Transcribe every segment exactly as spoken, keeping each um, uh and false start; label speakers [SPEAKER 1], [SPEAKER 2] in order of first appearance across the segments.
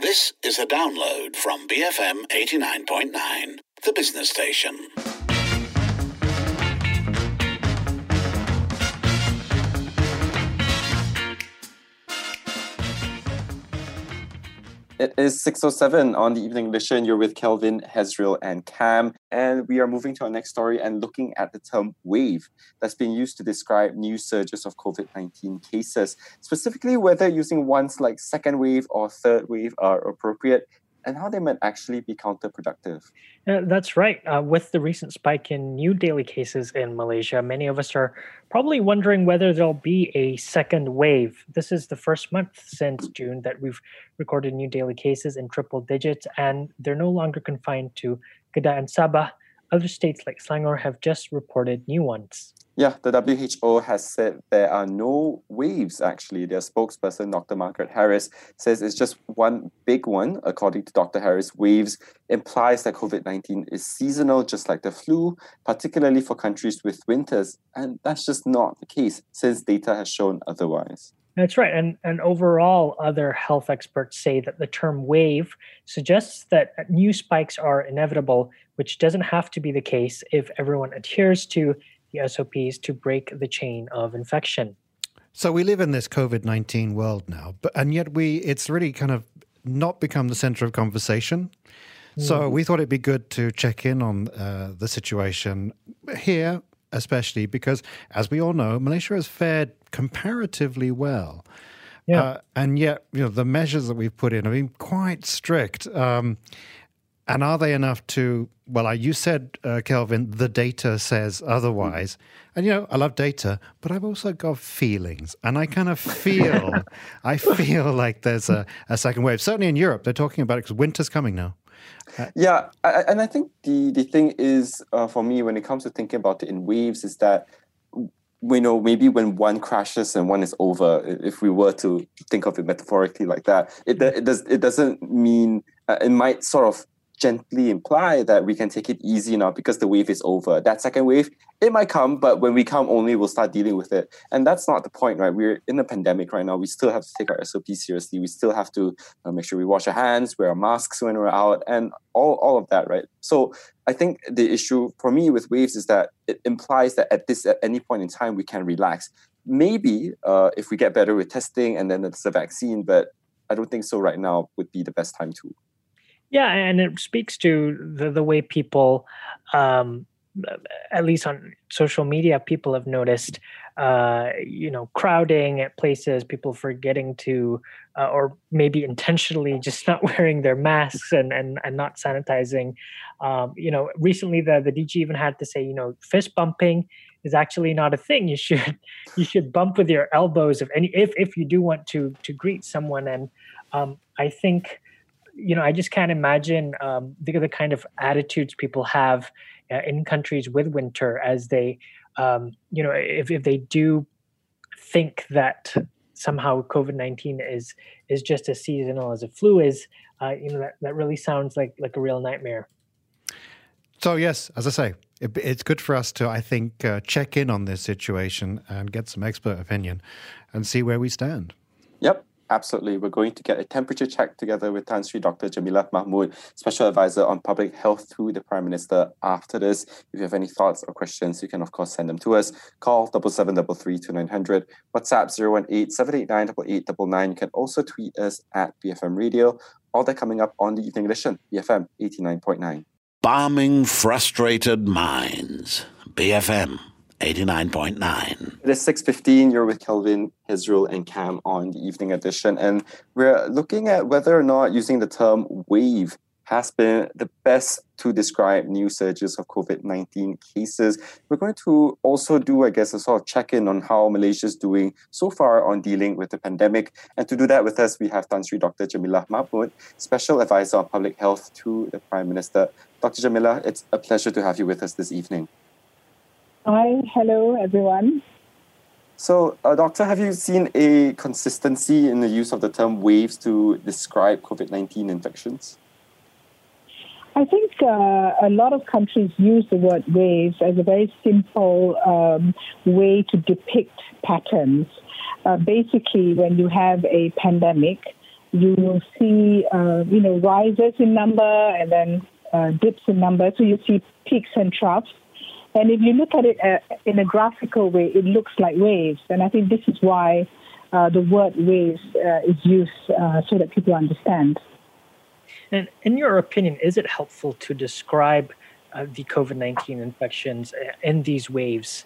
[SPEAKER 1] This is a download from B F M eighty-nine point nine, the business station.
[SPEAKER 2] It is six oh seven on the evening edition. You're with Kelvin, Hezriel, and Cam. And we are moving to our next story and looking at the term wave that's being used to describe new surges of COVID nineteen cases, specifically whether using ones like second wave or third wave are appropriate and how they might actually be counterproductive.
[SPEAKER 3] Uh, that's right. Uh, with the recent spike in new daily cases in Malaysia, many of us are probably wondering whether there'll be a second wave. This is the first month since June that we've recorded new daily cases in triple digits, and they're no longer confined to Kedah and Sabah. Other states like Selangor have just reported new ones.
[SPEAKER 2] Yeah, the W H O has said there are no waves, actually. Their spokesperson, Doctor Margaret Harris, says it's just one big one. According to Doctor Harris, waves implies that COVID nineteen is seasonal, just like the flu, particularly for countries with winters. And that's just not the case, since data has shown otherwise.
[SPEAKER 3] That's right. And, and overall, other health experts say that the term wave suggests that new spikes are inevitable, which doesn't have to be the case if everyone adheres to the S O Ps to break the chain of infection.
[SPEAKER 4] So we live in this COVID nineteen world now, but and yet we it's really kind of not become the center of conversation. Mm. So we thought it'd be good to check in on uh, the situation here, especially because, as we all know, Malaysia has fared comparatively well. Yeah. Uh, and yet, you know, the measures that we've put in have been quite strict. Um, and are they enough to, well, you said, uh, Kelvin, the data says otherwise. And, you know, I love data, but I've also got feelings. And I kind of feel, I feel like there's a, a second wave. Certainly in Europe, they're talking about it because winter's coming now.
[SPEAKER 2] Uh, yeah, I, and I think the, the thing is, uh, for me, when it comes to thinking about it in waves, is that we know maybe when one crashes and one is over, if we were to think of it metaphorically like that, it, it, does, it doesn't mean, uh, it might sort of gently imply that we can take it easy now because the wave is over. That second wave, it might come, but when we come only, we'll start dealing with it. And that's not the point, right? We're in a pandemic right now. We still have to take our S O P seriously. We still have to uh, make sure we wash our hands, wear our masks when we're out, and all, all of that, right? So I think the issue for me with waves is that it implies that at this, at any point in time, we can relax. Maybe uh, if we get better with testing and then there's a vaccine, but I don't think so right now would be the best time to.
[SPEAKER 3] Yeah, and it speaks to the, the way people, um, at least on social media, people have noticed, uh, you know, crowding at places, people forgetting to, uh, or maybe intentionally just not wearing their masks and, and, and not sanitizing. Um, you know, recently the, the D G even had to say, you know, fist bumping is actually not a thing. You should you should bump with your elbows if any if if you do want to to greet someone. And um, I think. You know, I just can't imagine um, the, the kind of attitudes people have uh, in countries with winter as they, um, you know, if, if they do think that somehow COVID nineteen is is just as seasonal as a flu is, uh, you know, that, that really sounds like, like a real nightmare.
[SPEAKER 4] So, yes, as I say, it, it's good for us to, I think, uh, check in on this situation and get some expert opinion and see where we stand.
[SPEAKER 2] Yep. Absolutely. We're going to get a temperature check together with Tan Sri Doctor Jamilah Mahmood, Special Advisor on Public Health through the Prime Minister after this. If you have any thoughts or questions, you can, of course, send them to us. Call seven seven three three two nine zero zero, WhatsApp zero one eight seven eight nine eight eight nine nine. You can also tweet us at B F M Radio. All that coming up on the evening edition, B F M eighty-nine point nine.
[SPEAKER 1] Balming frustrated minds. B F M eighty-nine point nine.
[SPEAKER 2] It is six fifteen. You're with Kelvin, Hezriel, and Cam on the evening edition. And we're looking at whether or not using the term wave has been the best to describe new surges of COVID nineteen cases. We're going to also do, I guess, a sort of check-in on how Malaysia is doing so far on dealing with the pandemic. And to do that with us, we have Tan Sri Doctor Jamilah Mahmood, Special Advisor on Public Health to the Prime Minister. Doctor Jamilah, it's a pleasure to have you with us this evening.
[SPEAKER 5] Hi, hello everyone.
[SPEAKER 2] So, uh, Doctor, have you seen a consistency in the use of the term waves to describe COVID nineteen infections?
[SPEAKER 5] I think uh, a lot of countries use the word waves as a very simple um, way to depict patterns. Uh, basically, when you have a pandemic, you will see, uh, you know, rises in number and then uh, dips in number. So you see peaks and troughs. And if you look at it uh, in a graphical way, it looks like waves. And I think this is why uh, the word waves uh, is used uh, so that people understand.
[SPEAKER 3] And in your opinion, is it helpful to describe uh, the COVID nineteen infections in these waves?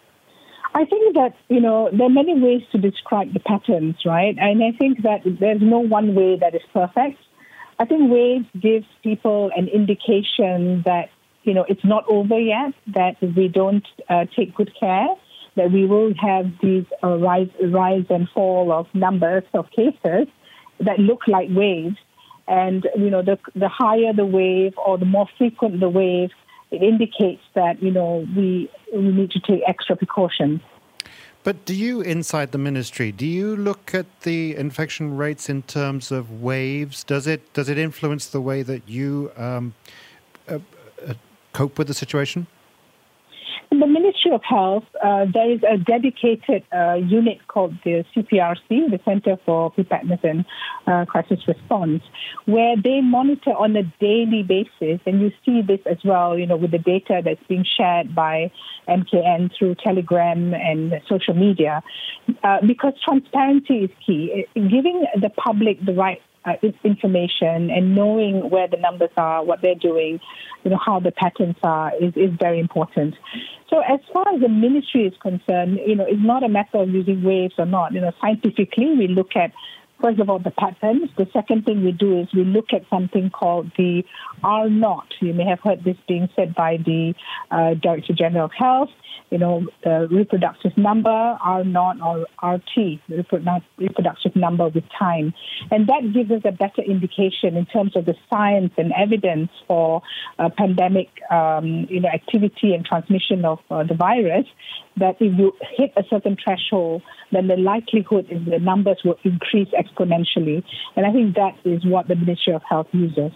[SPEAKER 5] I think that, you know, there are many ways to describe the patterns, right? And I think that there's no one way that is perfect. I think waves gives people an indication that, you know, it's not over yet, that if we don't uh, take good care, that we will have these uh, rise, rise and fall of numbers of cases that look like waves. And, you know, the, the higher the wave or the more frequent the wave, it indicates that, you know, we we need to take extra precautions.
[SPEAKER 4] But do you, inside the ministry, do you look at the infection rates in terms of waves? Does it does it influence the way that you um, uh, uh, cope with the situation?
[SPEAKER 5] In the Ministry of Health, uh, there is a dedicated uh, unit called the C P R C, the Center for Preparedness and uh, Crisis Response, where they monitor on a daily basis. And you see this as well, you know, with the data that's being shared by M K N through Telegram and social media, uh, because transparency is key. Giving the public the right Uh, information and knowing where the numbers are, what they're doing, you know, how the patterns are is, is very important. So as far as the ministry is concerned, you know, it's not a matter of using waves or not. You know, scientifically, we look at, first of all, the patterns. The second thing we do is we look at something called the R naught. You may have heard this being said by the uh, Director General of Health. You know, the reproductive number, R naught or R T, the reproductive number with time. And that gives us a better indication in terms of the science and evidence for uh, pandemic, um, you know, activity and transmission of uh, the virus, that if you hit a certain threshold, then the likelihood is the numbers will increase exponentially. And I think that is what the Ministry of Health uses.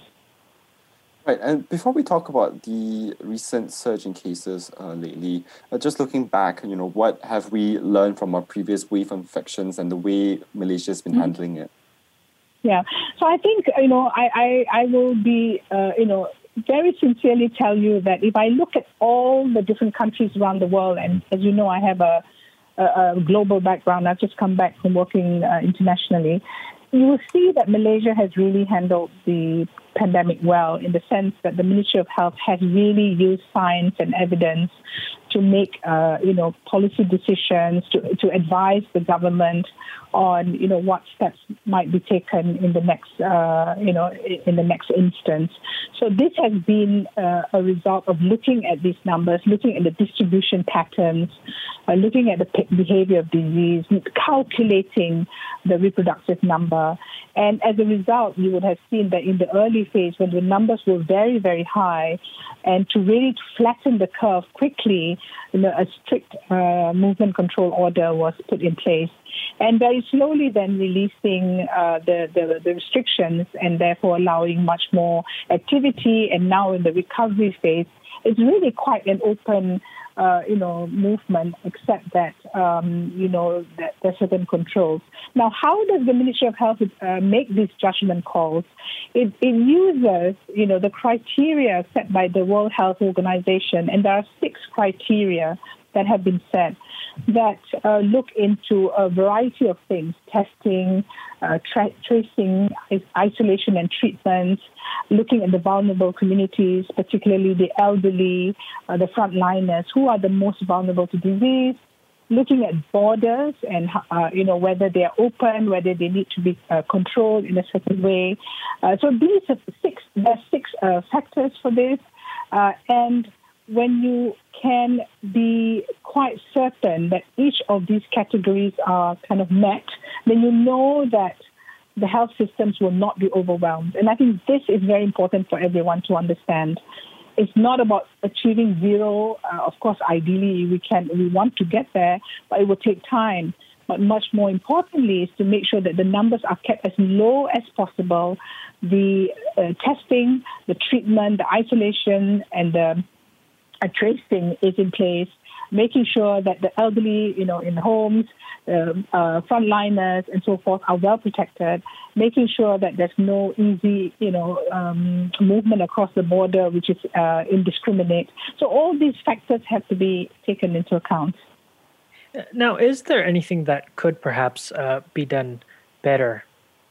[SPEAKER 2] Right, and before we talk about the recent surge in cases uh, lately, uh, just looking back, you know, what have we learned from our previous wave of infections and the way Malaysia's been mm-hmm. handling it?
[SPEAKER 5] Yeah, so I think, you know, I, I, I will be, uh, you know, very sincerely tell you that if I look at all the different countries around the world, and as you know, I have a, a, a global background, I've just come back from working uh, internationally, you will see that Malaysia has really handled the pandemic well, in the sense that the Ministry of Health has really used science and evidence to make, uh, you know, policy decisions, to, to advise the government on, you know, what steps might be taken in the next, uh, you know, in the next instance. So this has been uh, a result of looking at these numbers, looking at the distribution patterns, uh, looking at the behavior of disease, calculating the reproductive number. And as a result, you would have seen that in the early phase, when the numbers were very, very high, and to really flatten the curve quickly, you know, a strict uh, movement control order was put in place. And very slowly then releasing uh, the, the, the restrictions and therefore allowing much more activity. And now in the recovery phase, it's really quite an open Uh, you know, movement, except that, um, you know, that there are certain controls. Now, how does the Ministry of Health uh, make these judgment calls? It, it uses, you know, the criteria set by the World Health Organization, and there are six criteria that have been set that uh, look into a variety of things: testing, uh, tra- tracing, isolation and treatment, looking at the vulnerable communities, particularly the elderly, uh, the frontliners, who are the most vulnerable to disease, looking at borders and, uh, you know, whether they are open, whether they need to be uh, controlled in a certain way. Uh, so these are six, there are six uh, factors for this. Uh, and when you can be quite certain that each of these categories are kind of met, then you know that the health systems will not be overwhelmed. And I think this is very important for everyone to understand. It's not about achieving zero. Uh, of course, ideally, we can, we want to get there, but it will take time. But much more importantly is to make sure that the numbers are kept as low as possible. The uh, testing, the treatment, the isolation, and the a tracing is in place, making sure that the elderly, you know, in homes, um, uh, frontliners and so forth are well protected, making sure that there's no easy, you know, um, movement across the border, which is uh, indiscriminate. So all these factors have to be taken into account.
[SPEAKER 3] Now, is there anything that could perhaps uh, be done better?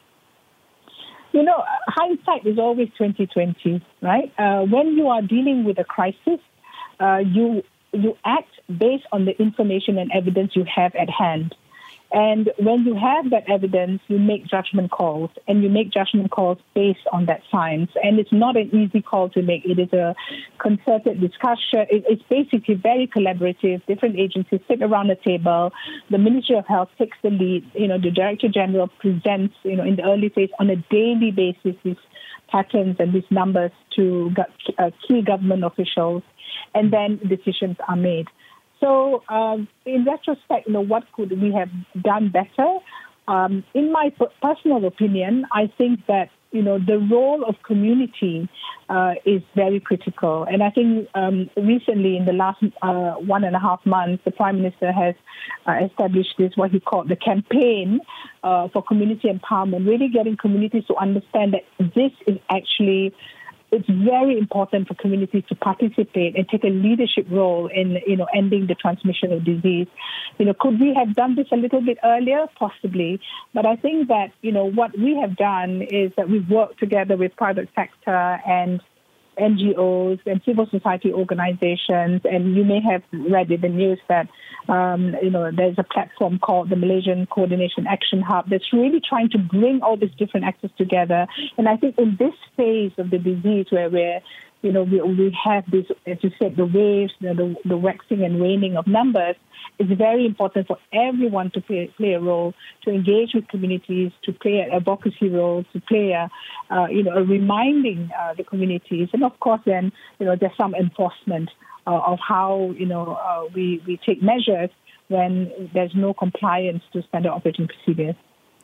[SPEAKER 5] You know, hindsight is always twenty twenty, right? Uh, when you are dealing with a crisis, uh, you you act based on the information and evidence you have at hand. And when you have that evidence, you make judgment calls, and you make judgment calls based on that science. And it's not an easy call to make. It is a concerted discussion. It's basically very collaborative. Different agencies sit around the table. The Ministry of Health takes the lead. You know, the Director General presents, you know, in the early phase on a daily basis these patterns and these numbers to uh, key government officials, and then decisions are made. So, um, in retrospect, you know, what could we have done better? Um, in my personal opinion, I think that, you know, the role of community uh, is very critical. And I think um, recently, in the last uh, one and a half months, the Prime Minister has uh, established this, what he called the campaign uh, for community empowerment, really getting communities to understand that this is actually it's very important for communities to participate and take a leadership role in, you know, ending the transmission of disease. You know, could we have done this a little bit earlier? Possibly. But I think that, you know, what we have done is that we've worked together with private sector and N G Os and civil society organizations, and you may have read in the news that um, you know there's a platform called the Malaysian Coordination Action Hub that's really trying to bring all these different actors together. And I think in this phase of the disease, where we're you know we we have this, as you said, the waves, you know, the the waxing and waning of numbers, it's very important for everyone to play, play a role, to engage with communities, to play an advocacy role, to play a, uh, you know, a reminding uh, the communities. And of course, then, you know, there's some enforcement uh, of how, you know, uh, we, we take measures when there's no compliance to standard operating procedures.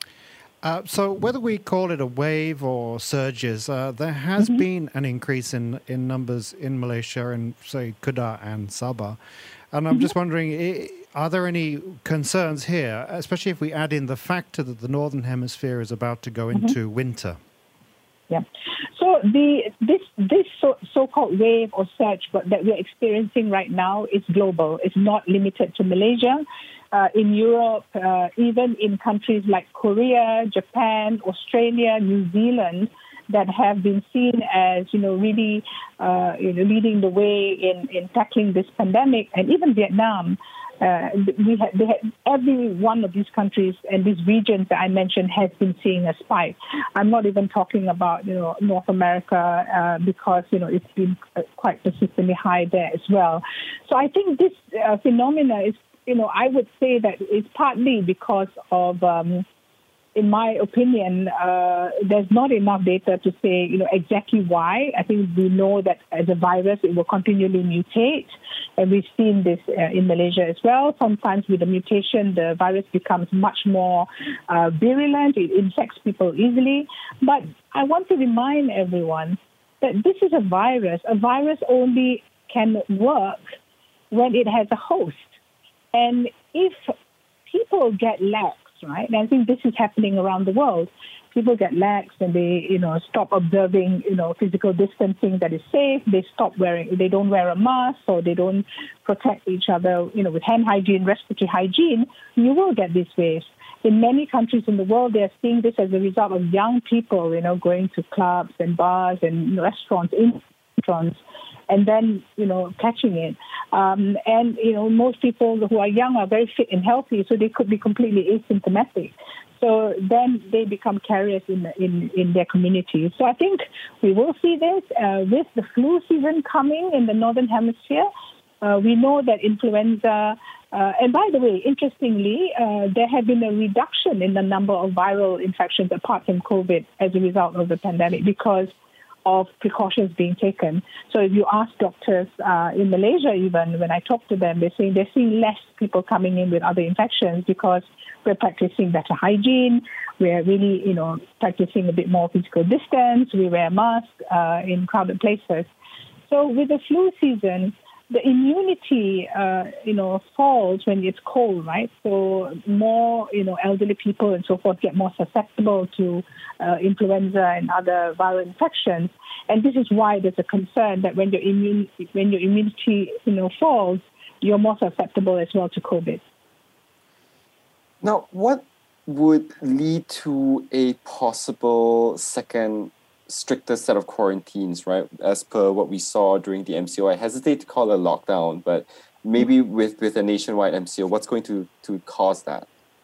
[SPEAKER 4] Uh, so whether we call it a wave or surges, uh, there has mm-hmm. been an increase in, in numbers in Malaysia and, say, Kedah and Sabah. And I'm mm-hmm. just wondering, are there any concerns here, especially if we add in the factor that the Northern Hemisphere is about to go mm-hmm. into winter?
[SPEAKER 5] Yeah. So the this this so, so-called wave or surge that we're experiencing right now is global. It's not limited to Malaysia. Uh, in Europe, uh, even in countries like Korea, Japan, Australia, New Zealand, that have been seen as, you know, really uh, you know, leading the way in, in tackling this pandemic, and even Vietnam. Uh, we had, they had, every one of these countries and these regions that I mentioned has been seeing a spike. I'm not even talking about, you know, North America uh, because, you know, it's been quite persistently high there as well. So I think this uh, phenomena is, you know, I would say that it's partly because of, um, in my opinion, uh, there's not enough data to say, you know, exactly why. I think we know that as a virus, it will continually mutate. And we've seen this uh, in Malaysia as well. Sometimes with the mutation, the virus becomes much more uh, virulent. It infects people easily. But I want to remind everyone that this is a virus. A virus only can work when it has a host. And if people get lax, right, and I think this is happening around the world, people get lax and they, you know, stop observing, you know, physical distancing that is safe. They stop wearing, they don't wear a mask, or they don't protect each other, you know, with hand hygiene, respiratory hygiene. You will get these waves. In many countries in the world, they are seeing this as a result of young people, you know, going to clubs and bars and restaurants, in restaurants, and then, you know, catching it. Um, and, you know, most people who are young are very fit and healthy, so they could be completely asymptomatic. So then they become carriers in, in, in their communities. So I think we will see this uh, with the flu season coming in the Northern Hemisphere. Uh, we know that influenza, uh, and by the way, interestingly, uh, there had been a reduction in the number of viral infections apart from COVID as a result of the pandemic because of precautions being taken. So if you ask doctors uh, in Malaysia, even when I talk to them, they're saying they're seeing less people coming in with other infections because we're practicing better hygiene. We're really, you know, practicing a bit more physical distance. We wear masks uh, in crowded places. So with the flu season, the immunity, uh, you know, falls when it's cold, right? So more, you know, elderly people and so forth get more susceptible to uh, influenza and other viral infections. And this is why there's a concern that when your immune, when your immunity, you know, falls, you're more susceptible as well to COVID.
[SPEAKER 2] Now, what would lead to a possible second stricter set of quarantines, right? As per what we saw during the M C O. I hesitate to call it a lockdown, but maybe with, with a nationwide M C O, what's going to, to cause that?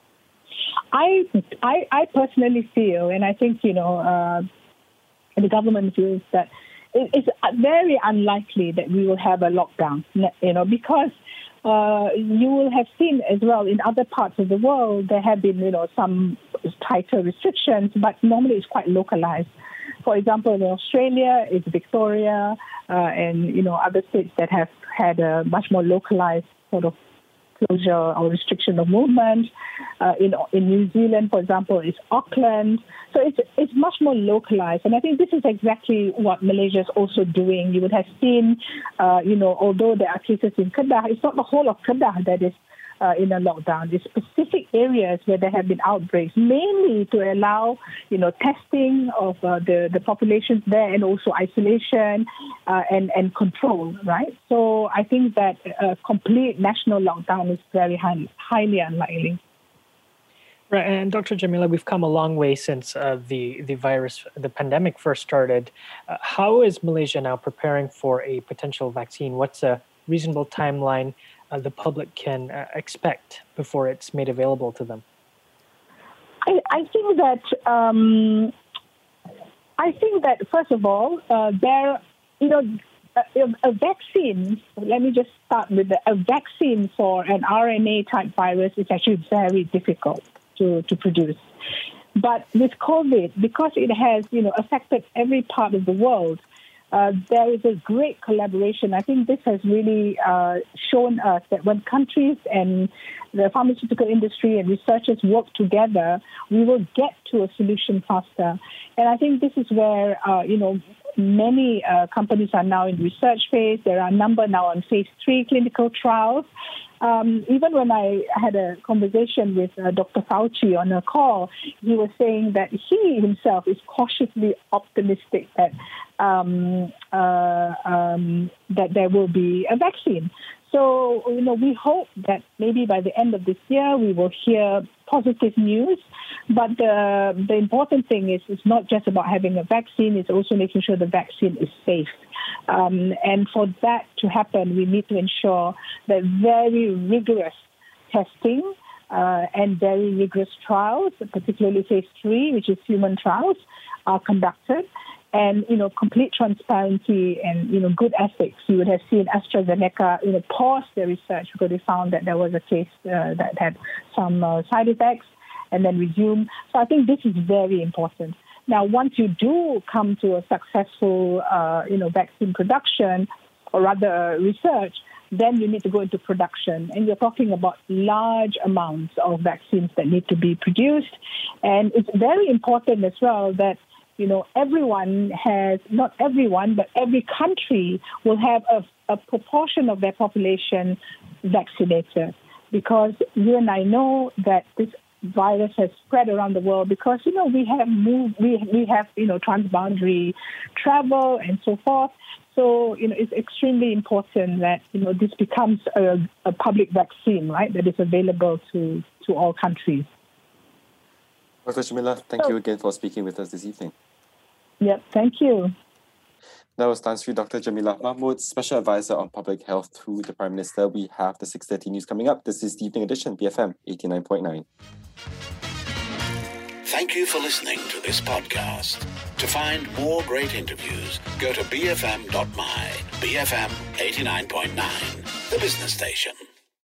[SPEAKER 5] I, I I personally feel, and I think, you know, uh, the government feels that it, it's very unlikely that we will have a lockdown, you know, because uh, you will have seen as well in other parts of the world, there have been, you know, some tighter restrictions, but normally it's quite localized. For example, in Australia, it's Victoria uh, and, you know, other states that have had a much more localized sort of closure or restriction of movement. Uh, in in New Zealand, for example, it's Auckland. So it's it's much more localized. And I think this is exactly what Malaysia is also doing. You would have seen, uh, you know, although there are cases in Kedah, it's not the whole of Kedah that is Uh, in a lockdown. There's specific areas where there have been outbreaks, mainly to allow, you know, testing of uh, the, the populations there and also isolation uh, and, and control, right? So I think that a complete national lockdown is very high, highly unlikely.
[SPEAKER 3] Right, and Doctor Jamila, we've come a long way since uh, the, the virus, the pandemic first started. Uh, how is Malaysia now preparing for a potential vaccine? What's a reasonable timeline Uh, the public can uh, expect before it's made available to them?
[SPEAKER 5] I, I think that um, I think that first of all, uh, there, you know, a, a vaccine. Let me just start with the, a vaccine for an R N A type virus is actually very difficult to, to produce. But with COVID, because it has, you know, affected every part of the world, Uh, there is a great collaboration. I think this has really uh, shown us that when countries and the pharmaceutical industry and researchers work together, we will get to a solution faster. And I think this is where, uh, you know, many uh, companies are now in research phase. There are a number now on phase three clinical trials. Um, even when I had a conversation with uh, Doctor Fauci on a call, he was saying that he himself is cautiously optimistic that um, uh, um, that there will be a vaccine. So, you know, we hope that maybe by the end of this year we will hear positive news. But the the important thing is it's not just about having a vaccine, it's also making sure the vaccine is safe. Um, and for that to happen, we need to ensure that very rigorous testing uh, and very rigorous trials, particularly phase three, which is human trials, are conducted. And, you know, complete transparency and, you know, good ethics. You would have seen AstraZeneca, you know, pause their research because they found that there was a case uh, that had some uh, side effects and then resume. So I think this is very important. Now, once you do come to a successful, uh, you know, vaccine production or rather research, then you need to go into production. And you're talking about large amounts of vaccines that need to be produced. And it's very important as well that, you know, everyone has, not everyone, but every country will have a, a proportion of their population vaccinated. Because you and I know that this virus has spread around the world because, you know, we have moved, we, we have, you know, transboundary travel and so forth. So, you know, it's extremely important that, you know, this becomes a, a public vaccine, right, that is available to, to all countries.
[SPEAKER 2] Doctor Jamila, thank so, you again for speaking with us this evening.
[SPEAKER 5] Yep, thank you.
[SPEAKER 2] That was Tan Sri Doctor Jamila Mahmood, Special Advisor on Public Health to the Prime Minister. We have the six thirty news coming up. This is the Evening Edition, B F M eighty-nine point nine.
[SPEAKER 1] Thank you for listening to this podcast. To find more great interviews, go to b f m dot my. B F M eighty-nine point nine, the business station.